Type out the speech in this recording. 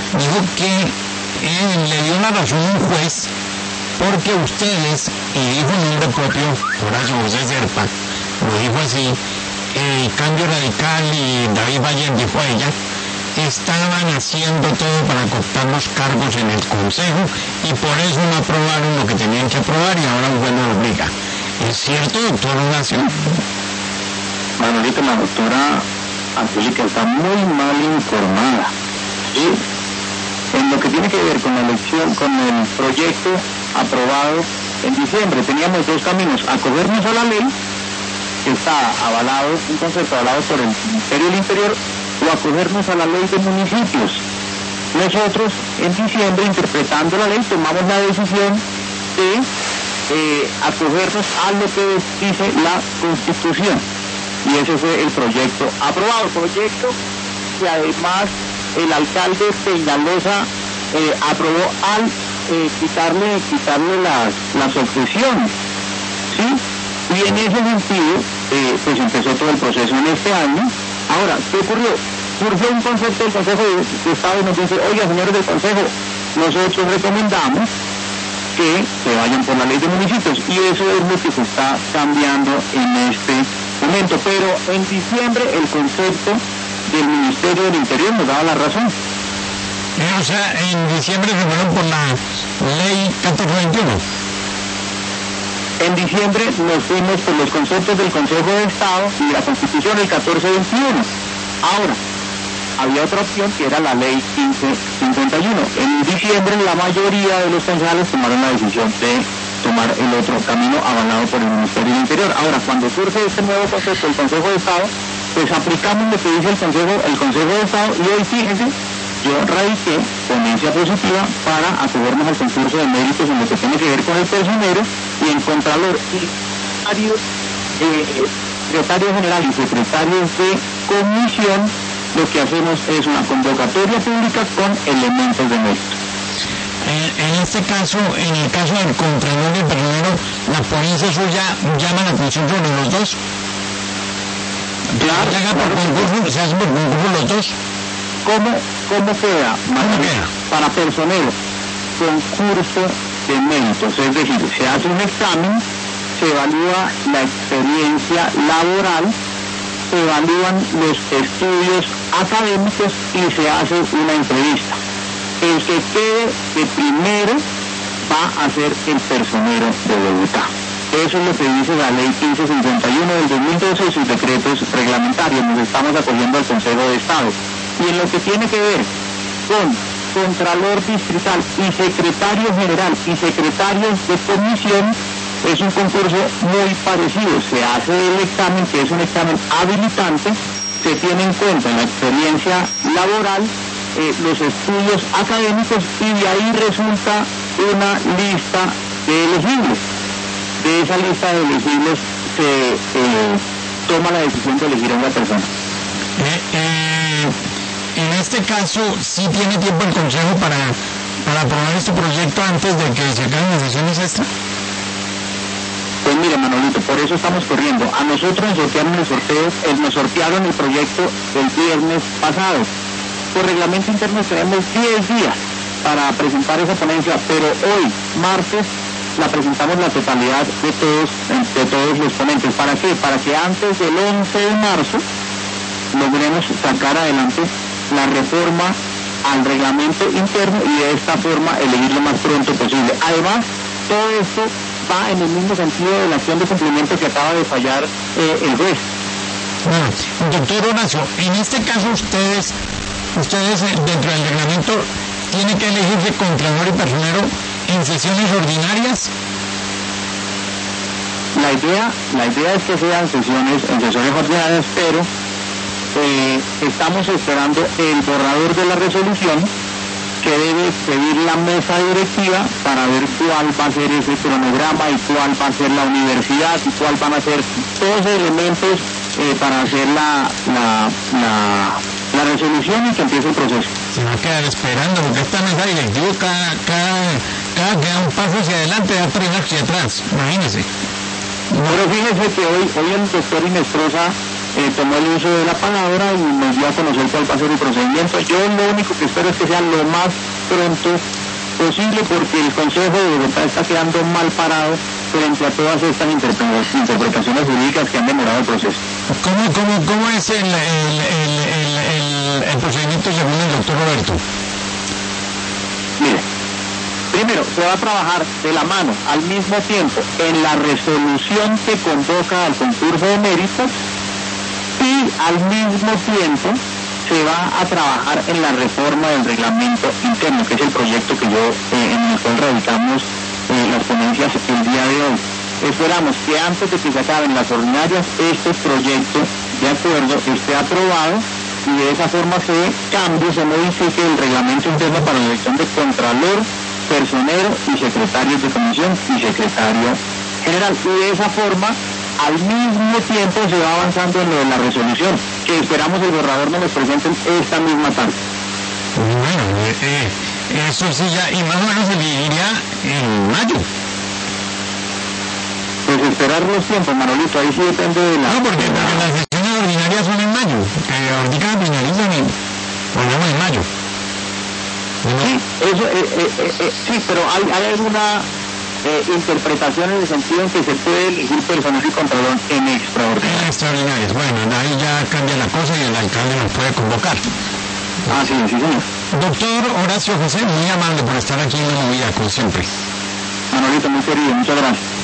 dijo que le dio la razón a un juez porque ustedes, y dijo en nombre propio, Horacio José Serpa, lo dijo así, Cambio Radical y David Valle dijo a ella, estaban haciendo todo para cooptar los cargos en el Consejo y por eso no aprobaron lo que tenían que aprobar y ahora un juez lo obliga. ¿Es cierto, doctor Horacio? Manolito, la doctora Angélica está muy mal informada. ¿Sí? En lo que tiene que ver con la elección, con el proyecto aprobado en diciembre, teníamos dos caminos: acogernos a la ley, que está avalado, un concepto avalado por el Ministerio del Interior, o acogernos a la ley de municipios. Nosotros, en diciembre, interpretando la ley, tomamos la decisión de acogernos a lo que dice la Constitución. Y ese fue el proyecto aprobado, proyecto que además el alcalde Peñalosa aprobó al quitarle las objeciones, ¿sí? Y en ese sentido, pues empezó todo el proceso en este año. Ahora, ¿qué ocurrió? Surgió un concepto del Consejo de Estado y nos dice, oiga, señores del Consejo, nosotros recomendamos que se vayan por la ley de municipios, y eso es lo que se está cambiando en este momento. Pero en diciembre el concepto del Ministerio del Interior nos daba la razón. O sea, en diciembre se fueron por la ley 1421. En diciembre nos fuimos por los conceptos del Consejo de Estado y la Constitución, el 1421. Ahora, había otra opción que era la ley 1551. En diciembre la mayoría de los concejales tomaron la decisión de tomar el otro camino avalado por el Ministerio del Interior. Ahora, cuando surge este nuevo concepto del Consejo de Estado, pues aplicamos lo que dice el Consejo de Estado, y hoy, fíjense, yo radiqué ponencia positiva para acogernos al concurso de méritos en lo que tiene que ver con el personero, y en Contralor y secretario general y secretarios de comisión, lo que hacemos es una convocatoria pública con elementos de mérito. En este caso, en el caso del Contralor y el personero, la ponencia suya llama la atención sobre los dos. Claro, por concurso, se hacen por concurso los dos. ¿Cómo queda? Para personero, concurso de méritos, es decir, se hace un examen, se evalúa la experiencia laboral, se evalúan los estudios académicos y se hace una entrevista. El que quede de primero va a ser el personero de Bogotá. Eso es lo que dice la ley 1551 del 2012 y sus decretos reglamentarios. Nos estamos acogiendo al Consejo de Estado. Y en lo que tiene que ver con Contralor Distrital y Secretario General y Secretarios de Comisión, es un concurso muy parecido. Se hace el examen, que es un examen habilitante, se tiene en cuenta la experiencia laboral, los estudios académicos, y de ahí resulta una lista de elegibles. De esa lista de elegibles se toma la decisión de elegir a una persona. En este caso, ¿sí tiene tiempo el Consejo para aprobar este proyecto antes de que se acaben las sesiones extra? Pues mire, Manolito, por eso estamos corriendo. A nosotros nos sortearon el proyecto el viernes pasado. Por reglamento interno tenemos 10 días para presentar esa ponencia, pero hoy, martes, la presentamos la totalidad de todos los ponentes. ¿Para qué? Para que antes del 11 de marzo logremos sacar adelante la reforma al reglamento interno y de esta forma elegir lo más pronto posible. Además, todo esto va en el mismo sentido de la acción de cumplimiento que acaba de fallar el juez. Bueno, doctor Horacio, en este caso ustedes dentro del reglamento tienen que elegirse Contralor y personero en sesiones ordinarias. La idea es que sean sesiones ordinarias, pero estamos esperando el borrador de la resolución que debe pedir la mesa directiva para ver cuál va a ser ese cronograma y cuál va a ser la universidad y cuál van a ser todos los elementos para hacer la resolución y que empiece el proceso. Se va a quedar esperando, porque esta mesa directiva cada que da un paso hacia adelante da 3 hacia atrás, imagínese. Pero fíjese que hoy el doctor Inestrosa tomó el uso de la palabra y nos dio a conocer cuál va a ser el procedimiento. Yo lo único que espero es que sea lo más pronto posible, porque el Consejo de Bogotá está quedando mal parado frente a todas estas interpretaciones jurídicas que han demorado el proceso. ¿Cómo es el procedimiento según el doctor Roberto? Mire, primero se va a trabajar de la mano al mismo tiempo en la resolución que convoca al concurso de méritos, y al mismo tiempo se va a trabajar en la reforma del reglamento interno, que es el proyecto que en el cual radicamos las ponencias el día de hoy. Esperamos que antes de que se acaben las ordinarias, este proyecto de acuerdo esté aprobado y de esa forma se modifique el reglamento interno para la elección de contralor, personero y secretarios de comisión y secretario general. Y de esa forma, al mismo tiempo se va avanzando en lo de la resolución, que esperamos el borrador nos lo presenten esta misma tarde. Bueno, eso sí ya, y más o menos se diría en mayo. Pues esperar los tiempos, Manolito, ahí sí depende de la... No, porque las sesiones ordinarias son en mayo, ahorita finalizan en mayo. Sí, eso, sí, pero hay alguna interpretación en el sentido en que se puede elegir personal y contralor en extraordinarias. En extraordinarias, bueno, ahí ya cambia la cosa y el alcalde nos puede convocar. Ah, sí, sí, señor. Doctor Horacio José, muy amable por estar aquí en La Movida, como siempre. Manolito, muy querido, muchas gracias.